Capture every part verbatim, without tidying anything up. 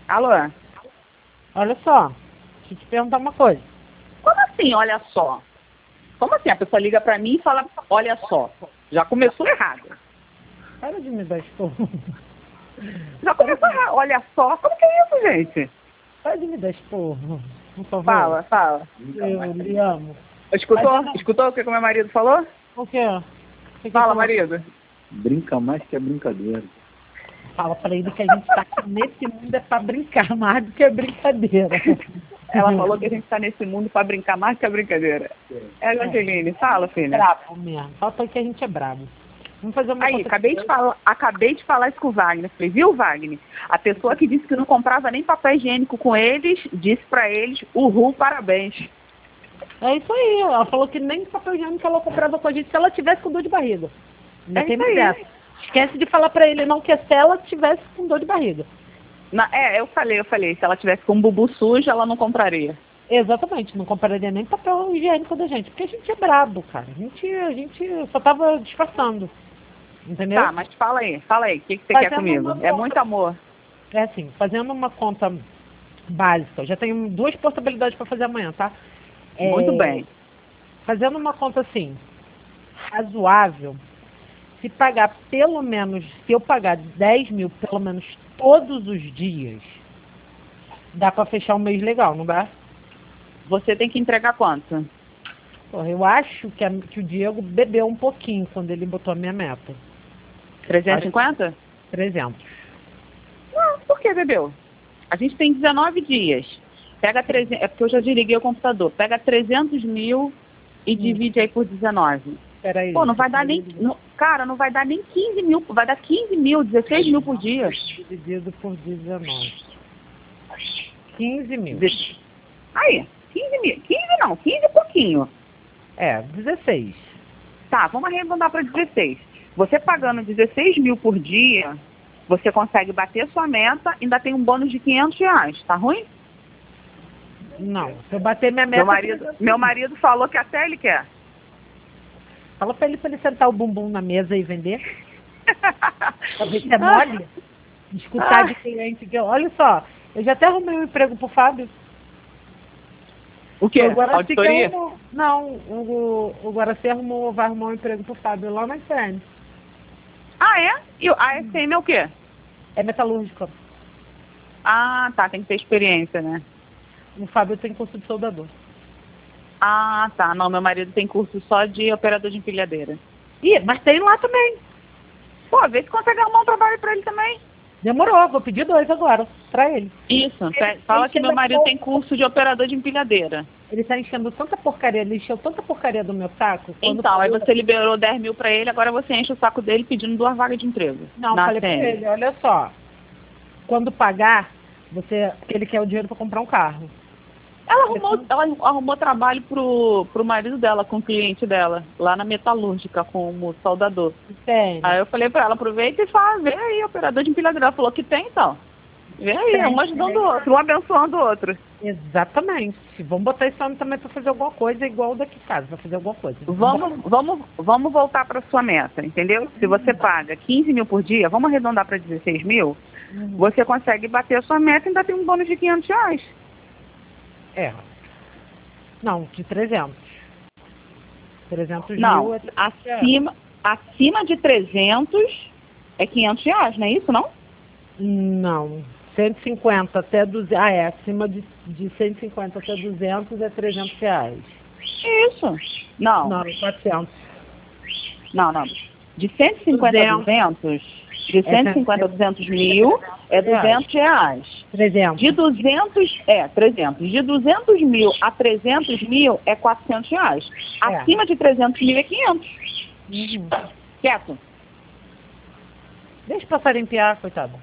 Alô? Olha só, deixa eu te perguntar uma coisa. Como assim, olha só? Como assim? A pessoa liga pra mim e fala, olha só. Já começou errado. Para de me dar esporro. Já começou errado. Olha só. Como que é isso, gente? Para de me dar esporro, por favor. Fala, fala. Eu lhe amo. Escutou? Mas, Escutou o que o meu marido falou? O quê? O que que Fala, falou? marido. Brinca mais que é brincadeira. Fala pra ele que a gente tá aqui nesse mundo é pra brincar mais do que brincadeira. Ela falou que a gente tá nesse mundo pra brincar mais que a brincadeira. É, Angeline, fala, filha. Bravo mesmo. Falta que a gente é bravo. Vamos fazer uma Aí, conta acabei de, falar, acabei de falar isso com o Wagner. Falei, viu, Wagner? A pessoa que disse que não comprava nem papel higiênico com eles, disse pra eles, uhul, parabéns. É isso aí. Ela falou que nem papel higiênico ela comprava com a gente se ela tivesse com dor de barriga. Ainda É tem isso mais aí. essa. Esquece de falar pra ele não que é se ela tivesse com dor de barriga. Na, é, eu falei, eu falei, se ela tivesse com um bubu sujo, ela não compraria. Exatamente, não compraria nem papel higiênico da gente, porque a gente é brabo, cara. A gente, a gente só tava disfarçando. Entendeu? Tá, mas fala aí, fala aí, o que, que você Fazendo quer comigo? uma É conta. muito amor. É assim, fazendo uma conta básica. Eu já tenho duas possibilidades para fazer amanhã, tá? É, Muito bem. Fazendo uma conta assim, razoável, se pagar pelo menos, se eu pagar dez mil pelo menos todos os dias, dá para fechar um mês legal, não dá? Você tem que entregar quanto? Porra, eu acho que, a, que o Diego bebeu um pouquinho quando ele botou a minha meta. trezentos e cinquenta? trezentos. Não, por que bebeu? A gente tem dezenove dias. Pega trezentos, é porque eu já desliguei o computador. Pega trezentos mil e hum. divide aí por dezenove. Peraí. Pô, não vai dar nem... Não, cara, não vai dar nem quinze mil. Vai dar quinze mil, dezesseis mil por dia. Dividido por dezenove. quinze mil. Aí, quinze mil. quinze não, quinze e pouquinho. É, dezesseis. Tá, vamos arredondar para dezesseis. Você pagando dezesseis mil por dia, você consegue bater sua meta e ainda tem um bônus de quinhentos reais. Tá ruim? Não, se eu bater minha meta... Meu marido, meu marido falou que até ele quer. Fala pra ele pra ele sentar o bumbum na mesa e vender. Pra ver se é mole. Escutar de cliente que... Olha só, eu já até arrumei um emprego pro Fábio. O quê? Agora Auditoria? Arrumou, não, o, o Guaraci arrumou, vai arrumar um emprego pro Fábio lá na S M. Ah, é? E a S M é o quê? É metalúrgica. Ah, tá, tem que ter experiência, né? O Fábio tem curso de soldador. Ah, tá. Não, meu marido tem curso só de operador de empilhadeira. Ih, mas tem lá também. Pô, vê se consegue arrumar um trabalho pra ele também. Demorou, vou pedir dois agora, pra ele. Isso, ele, fala que meu marido tem curso de operador de empilhadeira. Ele tá enchendo tanta porcaria, ele encheu tanta porcaria do meu saco. Então, aí você liberou dez mil pra ele, agora você enche o saco dele pedindo duas vagas de emprego. Não, falei pra ele, olha só, quando pagar, você, ele quer o dinheiro pra comprar um carro. Ela arrumou, ela arrumou trabalho pro, pro marido dela, com o cliente dela, lá na metalúrgica, como soldador. Tem. Aí eu falei pra ela, aproveita e fala, vê aí, operador de empilhadeira. Ela falou que tem, então. Vê aí, tem, um ajudando o outro, um abençoando o outro. Exatamente. Vamos botar esse homem também pra fazer alguma coisa igual daqui de casa, pra fazer alguma coisa. Vamos, vamos, vamos voltar pra sua meta, entendeu? Se você paga quinze mil por dia, vamos arredondar pra dezesseis mil, uhum. Você consegue bater a sua meta e ainda tem um bônus de quinhentos reais. É. Não, de trezentos. trezentos não, mil é acima, acima de trezentos é quinhentos reais, não é isso, não? Não. cento e cinquenta até duzentos. Ah, é. Acima de, de cento e cinquenta até duzentos é trezentos reais. Isso. Não. Não, quatrocentos. Não, não. De cento e cinquenta a duzentos... De cento e cinquenta a duzentos mil é duzentos reais. trezentos. De duzentos, é, trezentos. De duzentos mil a trezentos mil é quatrocentos reais. É. Acima de trezentos mil é quinhentos. Uhum. Quieto. Deixa o passarinho piar, coitado.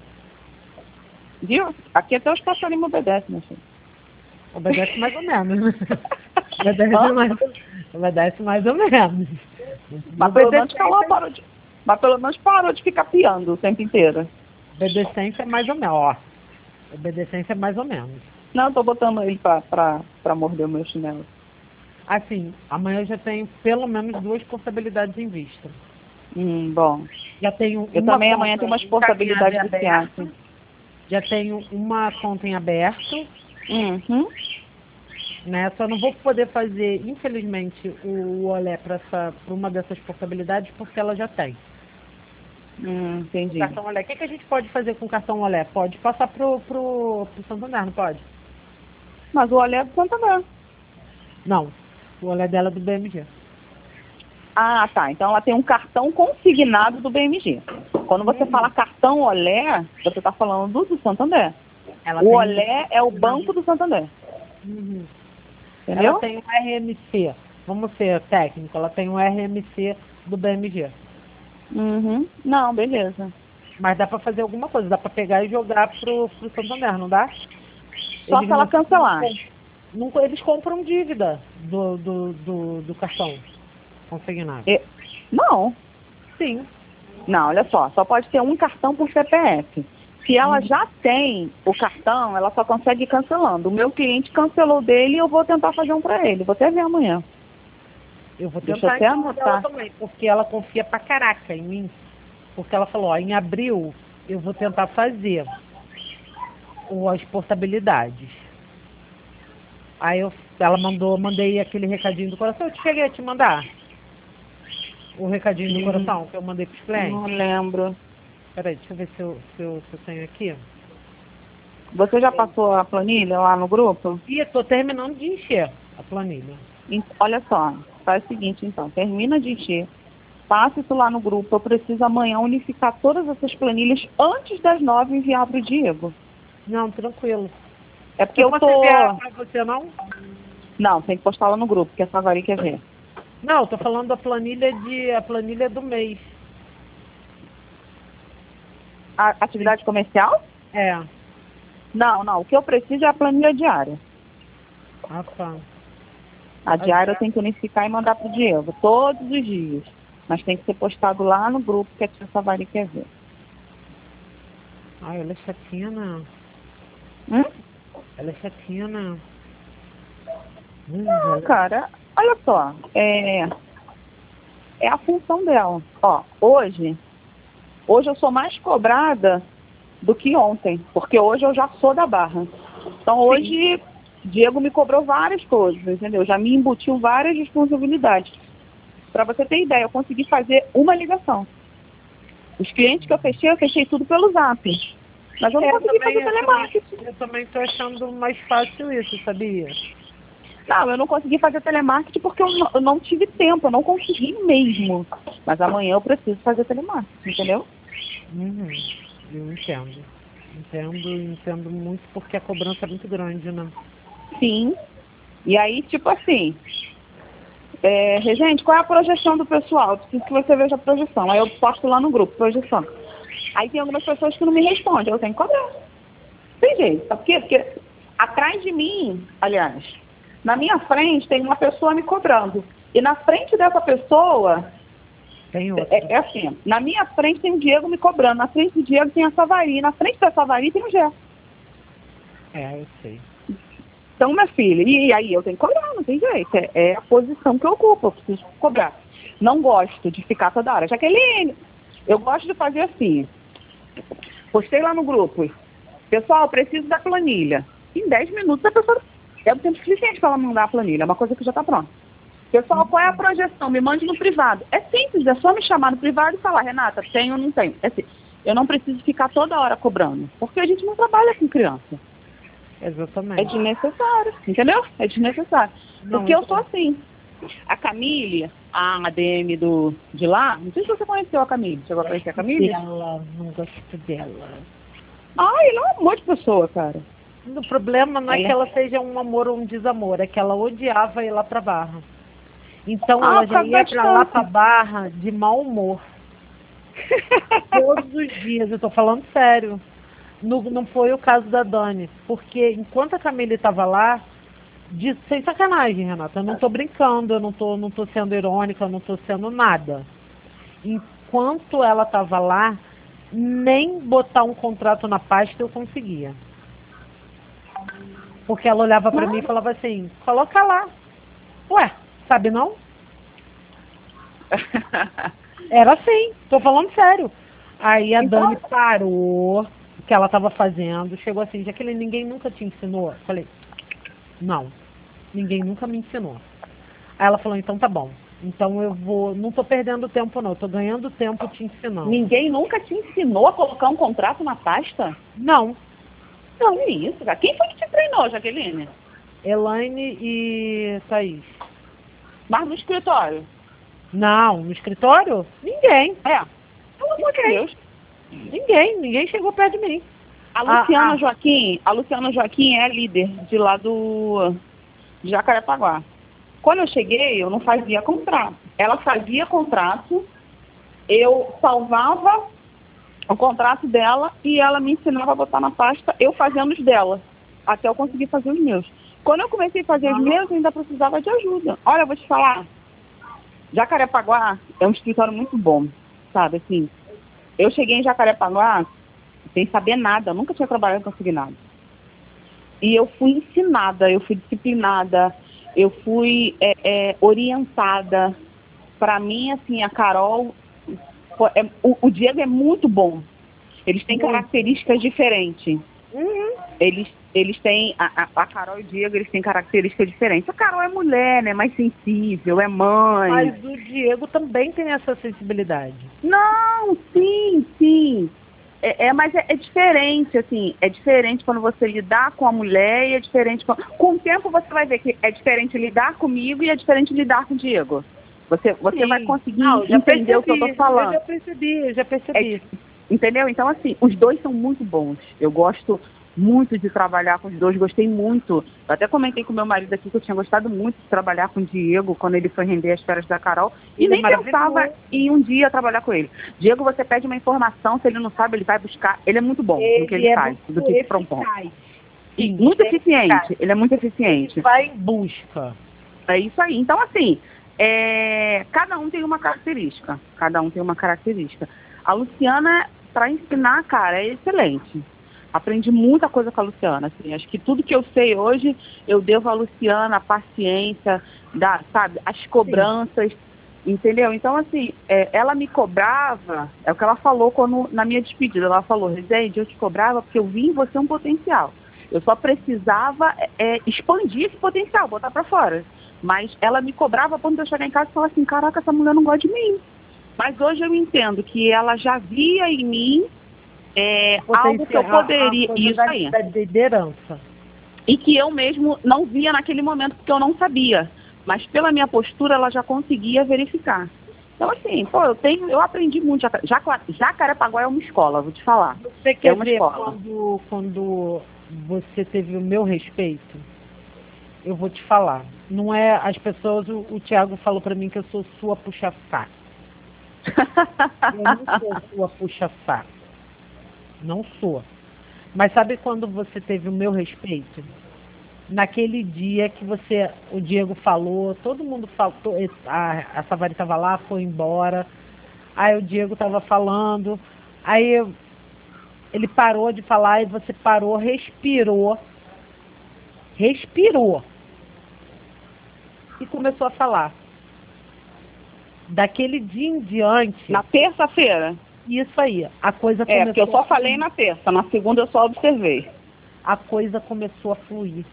Viu? Aqui até os passarinhos obedecem, meu filho. Obedece mais ou menos. Obedece, mais, obedece mais ou menos. Mas pelo menos ela parou de... Mas pelo menos parou de ficar piando o tempo inteiro. Obedecência é mais ou menos, ó. Obedecência é mais ou menos. Não, eu tô botando ele pra, pra, pra morder o meu chinelo. Assim, amanhã eu já tenho pelo menos duas possibilidades em vista. Hum, bom. Já tenho eu também amanhã tenho uma responsabilidade viciante. já tenho uma conta em aberto, Uhum. né? Só não vou poder fazer, infelizmente, o Olé para uma dessas portabilidades porque ela já tem. Hum, O entendi. cartão Olé. O que, que a gente pode fazer com o cartão Olé? Pode passar pro, pro, pro Santander, não pode? Mas o Olé é do Santander. Não. O Olé dela é do B M G. Ah, tá. Então ela tem um cartão consignado do B M G. Quando você Uhum. fala cartão Olé, você está falando do, do Santander. Ela O tem- Olé é o banco do Santander. Uhum. Entendeu? Ela tem um R M C. Vamos ser técnico. Ela tem um R M C do B M G. Uhum. Não, beleza. Mas dá para fazer alguma coisa. Dá para pegar e jogar pro, pro Santander, não dá? Só Eles se ela não- cancelar. não- não- eles compram dívida do, do, do, do cartão consignado. E- Não. Sim. Não, olha só. Só pode ter um cartão por C P F. Se ela Uhum. já tem o cartão, ela só consegue ir cancelando. O meu cliente cancelou dele e eu vou tentar fazer um para ele. Vou até ver amanhã. Eu vou Deixa tentar eu até então anotar. ela também, porque ela confia pra caraca em mim. Porque ela falou, ó, em abril eu vou tentar fazer o- as portabilidades. Aí eu, ela mandou, mandei aquele recadinho do coração, eu te cheguei a te mandar. O recadinho do Hum. coração que eu mandei pros clientes. Não lembro. Peraí, deixa eu ver se eu, se eu, se eu tenho aqui. Você já passou a planilha lá no grupo? E eu tô terminando de encher a planilha. Em- Olha só, faz o seguinte então, termina de encher, passa isso lá no grupo, eu preciso amanhã unificar todas essas planilhas antes das nove e enviar para o Diego. Não, tranquilo. É porque Eu eu posso tô... enviar pra você, não? Não, tem que postar lá no grupo, que a Savari quer ver. Não, eu tô falando da planilha de a planilha do mês. A atividade comercial? É. Não, não, o que eu preciso é a planilha diária. Ah, tá. A diária eu tenho que unificar e mandar para o Diego, todos os dias. Mas tem que ser postado lá no grupo, que a tia Savari quer ver. Ai, ela é chatinha, né? Hum? Ela é chatinha, né? Hum, Não, ela- cara, olha só, é, é a função dela. Ó, hoje, hoje eu sou mais cobrada do que ontem, porque hoje eu já sou da Barra. Então hoje, Diego me cobrou várias coisas, entendeu? Já me embutiu várias responsabilidades. Para você ter ideia, eu consegui fazer uma ligação. Os clientes que eu fechei, eu fechei tudo pelo Zap. Mas eu não É, consegui também, fazer eu, telemarketing. também, eu também tô achando mais fácil isso, sabia? Não, eu não consegui fazer telemarketing porque eu não, eu não tive tempo, eu não consegui mesmo. Mas amanhã eu preciso fazer telemarketing, entendeu? Uhum. Eu entendo. Entendo, entendo muito porque a cobrança é muito grande, né? Sim. E aí, tipo assim, é, gente, qual é a projeção do pessoal? Preciso que você veja a projeção. Aí eu posto lá no grupo, projeção. Aí tem algumas pessoas que não me respondem, eu tenho que cobrar. Tem jeito, sabe por quê? Porque atrás de mim, aliás, na minha frente tem uma pessoa me cobrando. E na frente dessa pessoa, Tem outra. é, é assim, na minha frente tem o Diego me cobrando, na frente do Diego tem a Savari, na frente da Savari tem o Gé. É, eu sei. Então, minha filha, e aí eu tenho que cobrar, não tem jeito. É, é a posição que eu ocupo, eu preciso cobrar. Não gosto de ficar toda hora. Jaqueline, eu gosto de fazer assim. Postei lá no grupo. Pessoal, preciso da planilha. Em dez minutos a pessoa... É o tempo suficiente para ela mandar a planilha, é uma coisa que já está pronta. Pessoal, qual é a projeção? Me mande no privado. É simples, é só me chamar no privado e falar, Renata, tenho ou não tenho. É assim, eu não preciso ficar toda hora cobrando, porque a gente não trabalha com criança. É Exatamente. desnecessário, entendeu? É desnecessário. Não, Porque eu então- sou assim. A Camille, a A D M do, de lá, não sei se você conheceu a Camille. Chegou a conhecer a Camille? Dela, não gosto dela. Ai, ela é um monte de pessoa, cara. O problema não é Ela- que ela seja um amor ou um desamor, é que ela odiava ir lá pra Barra. Então Ah, ela por já causa ia da pra lá distância. pra Barra de mau humor. Todos os dias, eu tô falando sério. No- não foi o caso da Dani, porque enquanto a Camille estava lá, de- sem sacanagem, Renata, eu não tô brincando, eu não tô, não tô sendo irônica, eu não tô sendo nada. Enquanto ela estava lá, nem botar um contrato na pasta eu conseguia. Porque ela olhava pra mim e falava assim, coloca lá. Ué, sabe não? Era assim, tô falando sério. Aí a Então- Dani parou, que ela estava fazendo. Chegou assim, Jaqueline, ninguém nunca te ensinou? Eu falei, não, ninguém nunca me ensinou. Aí ela falou, então tá bom. Então eu vou, não tô perdendo tempo não, tô ganhando tempo te ensinando. Ninguém nunca te ensinou a colocar um contrato na pasta? Não. Não, é isso, cara. Quem foi que te treinou, Jaqueline? Elaine e Thaís. Mas no escritório? Não, no escritório? Ninguém. É. Pelo amor de Deus. Ninguém, ninguém chegou perto de mim. A Luciana Ah, ah. Joaquim, a Luciana Joaquim é a líder de lá do de Jacarepaguá. Quando eu cheguei, eu não fazia contrato. Ela fazia contrato, eu salvava o contrato dela e ela me ensinava a botar na pasta, eu fazendo os dela, até eu conseguir fazer os meus. Quando eu comecei a fazer os meus, eu ainda precisava de ajuda. Olha, eu vou te falar, Jacarepaguá é um escritório muito bom, sabe, assim. Eu cheguei em Jacarepaguá sem saber nada, nunca tinha trabalhado com consignado. E eu fui ensinada, eu fui disciplinada, eu fui é, é, orientada. Para mim, assim, a Carol, é, o, o Diego é muito bom. Eles têm características diferentes. Uhum. Eles, eles têm, a, a Carol e o Diego, eles têm características diferentes. A Carol é mulher, né, mais sensível, é mãe. Mas o Diego também tem essa sensibilidade. Não, sim, sim. É, é, mas é, é diferente, assim, é diferente quando você lidar com a mulher e é diferente com... Com o tempo você vai ver que é diferente lidar comigo e é diferente lidar com o Diego. Você, você vai conseguir Não, já entender o que eu tô falando. Eu já percebi, eu já percebi. É, entendeu? Então, assim, os dois são muito bons. Eu gosto muito de trabalhar com os dois, gostei muito. Eu até comentei com meu marido aqui que eu tinha gostado muito de trabalhar com o Diego quando ele foi render as férias da Carol. E Ele nem é pensava em um dia trabalhar com ele. Diego, você pede uma informação, se ele não sabe, ele vai buscar. Ele é muito bom Ele no que ele é faz, muito do que se propõe. eficaz. E Sim, muito ele é eficiente, eficaz. ele é muito eficiente. Ele vai em busca. É isso aí. Então, assim, é, cada um tem uma característica. Cada um tem uma característica. A Luciana, para ensinar, cara, é excelente. Aprendi muita coisa com a Luciana. Assim, acho que tudo que eu sei hoje, eu devo à Luciana, a paciência, da, sabe, as cobranças, sim. Entendeu? Então, assim, é, ela me cobrava, é o que ela falou quando, na minha despedida. Ela falou, Rezende, eu te cobrava porque eu vi em você um potencial. Eu só precisava é, expandir esse potencial, botar para fora. Mas ela me cobrava quando eu chegar em casa e falar assim, caraca, essa mulher não gosta de mim. Mas hoje eu entendo que ela já via em mim é, algo que eu poderia... A, a isso da, aí. da liderança. E que eu mesmo não via naquele momento, porque eu não sabia. Mas pela minha postura, ela já conseguia verificar. Então, assim, pô, eu tenho, eu aprendi muito. Jaca- Jacarepaguá é uma escola, vou te falar. Você quer é uma ver escola. Quando, quando você teve o meu respeito? Eu vou te falar. Não é as pessoas, o, o Thiago falou pra mim que eu sou sua puxa-saco. Eu não sou sua puxa-saco. Não sou. Mas sabe quando você teve o meu respeito? Naquele dia que você, o Diego falou, todo mundo falou, a, a Savari estava lá, foi embora. Aí o Diego estava falando, aí eu, ele parou de falar e você parou, respirou, respirou e começou a falar. Daquele dia em diante... Na terça-feira? Isso aí, a coisa é, começou... É, porque eu só falei na terça, na segunda eu só observei. A coisa começou a fluir.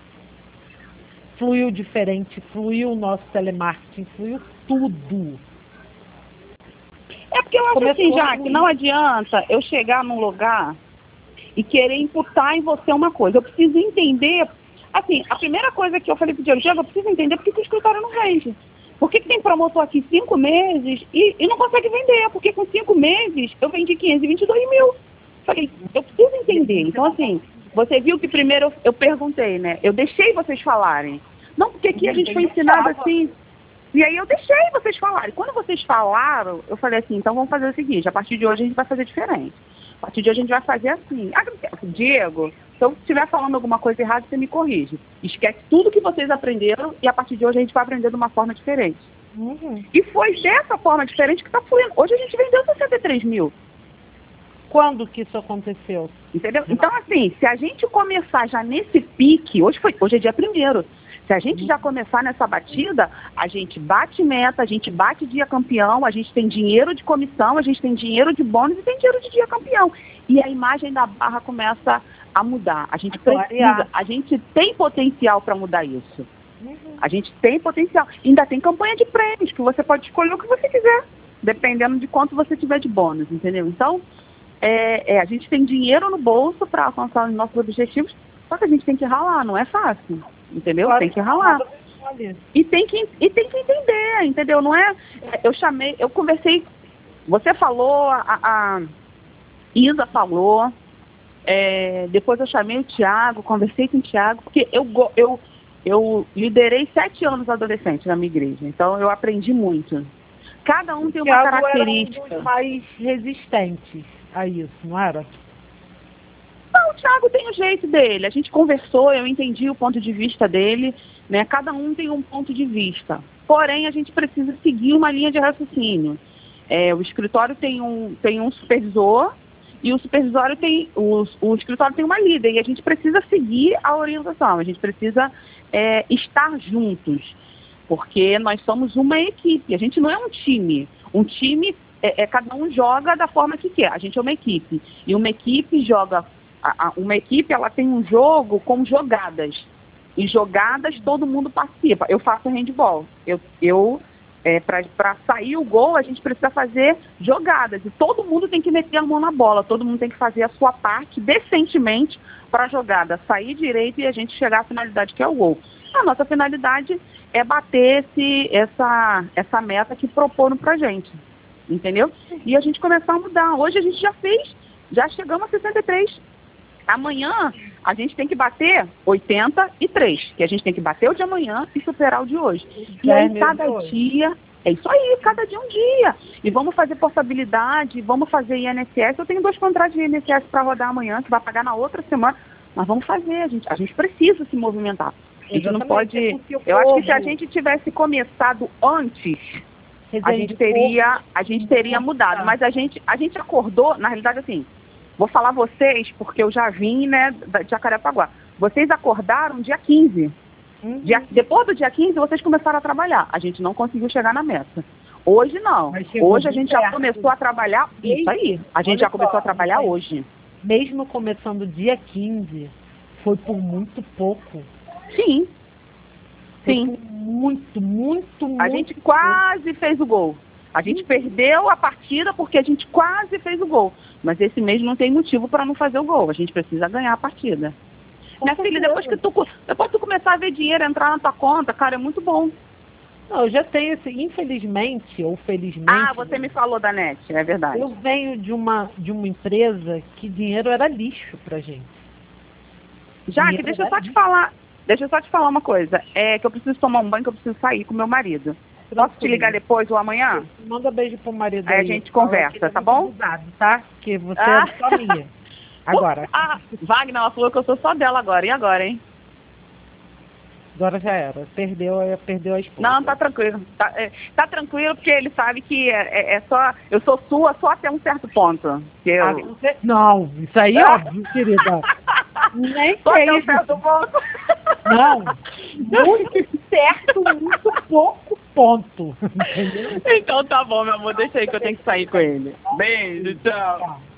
Fluiu diferente, fluiu o nosso telemarketing, fluiu tudo. É porque eu acho Começou assim, já, que não adianta eu chegar num lugar e querer imputar em você uma coisa. Eu preciso entender, assim, a primeira coisa que eu falei pro Diego, Diego, eu preciso entender por que que o escritório não vende. Por que que tem promotor aqui cinco meses e, e não consegue vender? Porque com cinco meses eu vendi quinhentos e vinte e dois mil. Falei, eu preciso entender. Então, assim, você viu que primeiro eu, eu perguntei, né? Eu deixei vocês falarem. Não, porque aqui a gente foi ensinado assim. E aí eu deixei vocês falarem. Quando vocês falaram, eu falei assim, então vamos fazer o seguinte, a partir de hoje a gente vai fazer diferente. A partir de hoje a gente vai fazer assim. Ah, Diego, se eu estiver falando alguma coisa errada, você me corrige. Esquece tudo que vocês aprenderam e a partir de hoje a gente vai aprender de uma forma diferente. Uhum. E foi dessa forma diferente que está fluindo. Hoje a gente vendeu sessenta e três mil. Quando que isso aconteceu? Entendeu? Então, assim, se a gente começar já nesse pique, hoje, foi, hoje é dia primeiro. Se a gente já começar nessa batida, a gente bate meta, a gente bate dia campeão, a gente tem dinheiro de comissão, a gente tem dinheiro de bônus e tem dinheiro de dia campeão. e a imagem da barra começa a mudar. A gente A precisa, clarear. a gente tem potencial para mudar isso. Uhum. A gente tem potencial. Ainda tem campanha de prêmios, que você pode escolher o que você quiser, dependendo de quanto você tiver de bônus, entendeu? Então, é, é, a gente tem dinheiro no bolso para alcançar os nossos objetivos, só que a gente tem que ralar, não é fácil, entendeu? Claro tem que ralar. Olha, E tem que, e tem que entender, entendeu? Não é. Eu chamei, eu conversei, você falou, a, a Isa falou, é, depois eu chamei o Thiago, conversei com o Thiago, porque eu, go- eu, eu liderei sete anos adolescente na minha igreja, então eu aprendi muito. Cada um tem uma Thiago era um característica. dos mais resistentes a isso, não era? Não, o Thiago tem o jeito dele. A gente conversou, eu entendi o ponto de vista dele, né? Cada um tem um ponto de vista. Porém, a gente precisa seguir uma linha de raciocínio. É, o escritório tem um, tem um supervisor e o supervisório tem, o, o escritório tem uma líder, e a gente precisa seguir a orientação, a gente precisa é, estar juntos, porque nós somos uma equipe, a gente não é um time. Um time, é, é cada um joga da forma que quer, a gente é uma equipe, e uma equipe joga. A- a- Uma equipe, ela tem um jogo com jogadas. E jogadas todo mundo participa. Eu faço handball. Eu, eu é, para sair o gol, a gente precisa fazer jogadas. E todo mundo tem que meter a mão na bola. Todo mundo tem que fazer a sua parte decentemente para a jogada sair direito e a gente chegar à finalidade que é o gol. A nossa finalidade é bater esse, essa, essa meta que proporam para a gente. Entendeu? E a gente começar a mudar. Hoje a gente já fez, já chegamos a sessenta e três. Amanhã a gente tem que bater oitenta e três, que a gente tem que bater o de amanhã e superar o de hoje. E É, aí meu cada Deus. dia, é isso aí, cada dia um dia. E vamos fazer portabilidade, vamos fazer I N S S. Eu tenho dois contratos de I N S S para rodar amanhã, que vai pagar na outra semana. Mas vamos fazer, a gente, a gente precisa se movimentar. A gente não Exatamente, pode. é porque o Eu acho que se a povo- gente tivesse começado antes, a gente Resende teria, pouco. a gente teria mudado, mas a gente, a gente acordou, na realidade, assim, vou falar vocês, porque eu já vim, né, da- de Jacarepaguá. Vocês acordaram dia quinze. Uhum. Dia- depois do dia quinze, vocês começaram a trabalhar. A gente não conseguiu chegar na meta. Hoje não. Mas chegou Hoje a bem gente já perto. começou a trabalhar. Isso aí. A gente Olha já começou só, a trabalhar mas- hoje. Mesmo começando dia quinze, foi por muito pouco. Sim. Foi Sim. por muito, muito, muito A gente quase fez o gol. A gente perdeu a partida porque a gente quase fez o gol. Mas esse mês não tem motivo para não fazer o gol. A gente precisa ganhar a partida. Com Minha filha, certeza. depois que tu, co- depois que tu começar a ver dinheiro entrar na tua conta, cara, é muito bom. Não, eu já tenho esse, infelizmente, ou felizmente. Ah, você me falou da net, é verdade. Eu venho de uma, de uma empresa que dinheiro era lixo pra gente. Jaque, dinheiro deixa eu era só te lixo. falar. Deixa eu só te falar uma coisa. É que eu preciso tomar um banho, que eu preciso sair com meu marido. Posso te ligar depois ou amanhã? Manda beijo pro marido Aí a aí. gente Fala conversa, que ele é tá muito bom? abusado, tá? Porque você Ah. é só minha. Agora. Ah, Wagner, ela falou que eu sou só dela agora. E agora, hein? Agora já era. Perdeu, perdeu a esposa. Não, tá tranquilo. Tá, é, tá tranquilo porque ele sabe que é, é- é só. Eu sou sua só até um certo ponto. Que eu... Ah, você- Não, isso aí é óbvio, querida. Nem Só sei até um isso. certo ponto. Não, muito certo, muito pouco ponto. Entendeu? Então tá bom, meu amor. Deixa aí que eu tenho que sair com ele. Beijo, tchau. Tá.